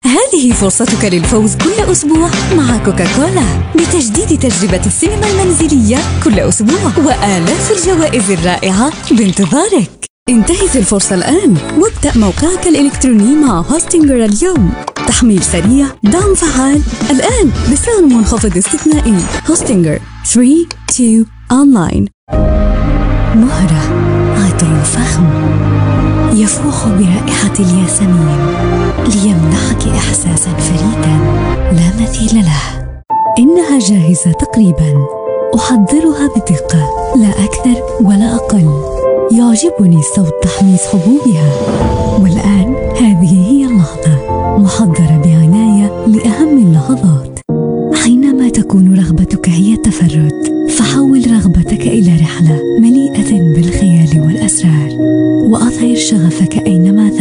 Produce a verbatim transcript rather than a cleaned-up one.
هذه فرصتك للفوز كل أسبوع مع كوكاكولا بتجديد تجربة السينما المنزلية كل أسبوع وآلاف الجوائز الرائعة بانتظارك. انتهز الفرصة الآن وابدأ موقعك الإلكتروني مع هوستنجر اليوم. تحميل سريع، دعم فعال، الآن بسعر منخفض استثنائي. هوستنجر ثلاثة اثنين أونلاين. مهرة، عطر فخم يفوح برائحة الياسمين ليمنحك إحساساً فريداً لا مثيل له. إنها جاهزة تقريباً، أحضرها بدقة لا أكثر ولا أقل. يعجبني صوت تحميص حبوبها. والآن هذه هي اللحظة، محضرة بعناية لأهم اللحظات. حينما تكون رغبتك هي التفرد، فحول رغبتك إلى رحلة مليئة بالخيال والأسرار، وأظهر شغفك أينما